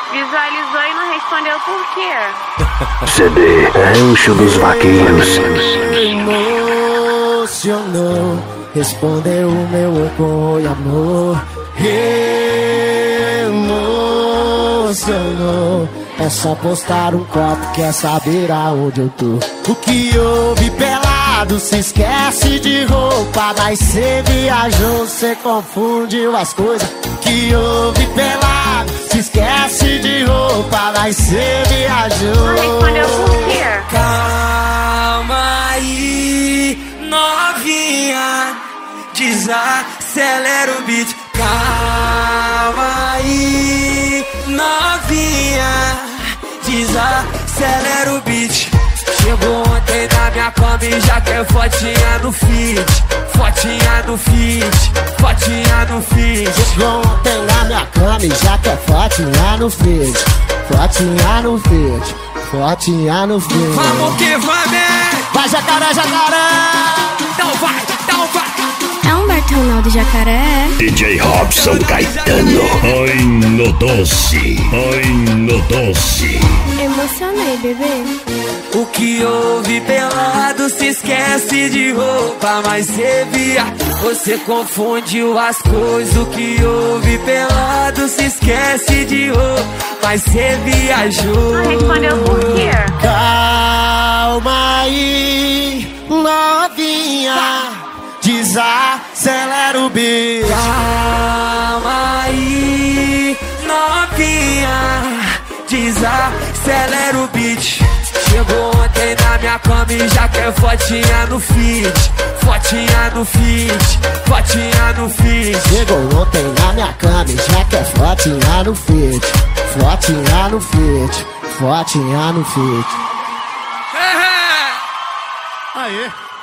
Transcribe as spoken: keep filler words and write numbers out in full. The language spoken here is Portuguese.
Visualizou e não respondeu por quê? C D Rancho dos Vaqueiros. Emocionou, respondeu o meu oi com oi, amor. Emocionou, é só postar um copo, quer saber aonde eu tô. O que houve pelado, se esquece de roupa, mas cê viajou, cê confundiu as coisas. O que houve pelado, se esquece de roupa, mas cê viajou. Não respondeu por quê? Calma aí, novinha, desacelera o beat. Calma aí, novinha, desacelera o beat. Chegou ontem na minha cama e já quer fotinha no feed. Fotinha no feed, fotinha no feed. Chegou ontem na minha cama e já quer fotinha no feed. Fotinha no feed, fotinha no feed. Vamos que vamos! Vai jacaré, jacaré! Então vai, então vai! É um Bartonal do Jacaré. D J Robson Caetano. Ai no doce, ai no doce. Emocionei, bebê. O que houve pelado, se esquece de roupa, mas cê via, você confundiu as coisas. O que houve pelado, se esquece de roupa, mas cê viajou. Não respondeu por quê? Calma aí, novinha, desacelera o beat. Calma aí, novinha, desacelera o beat. Chegou ontem na minha cama e já quer fotinha no feed. Fotinha no feed, fotinha no feed. Chegou ontem na minha cama e já quer fotinha no feed. Fotinha no feed, fotinha no feed. Aê!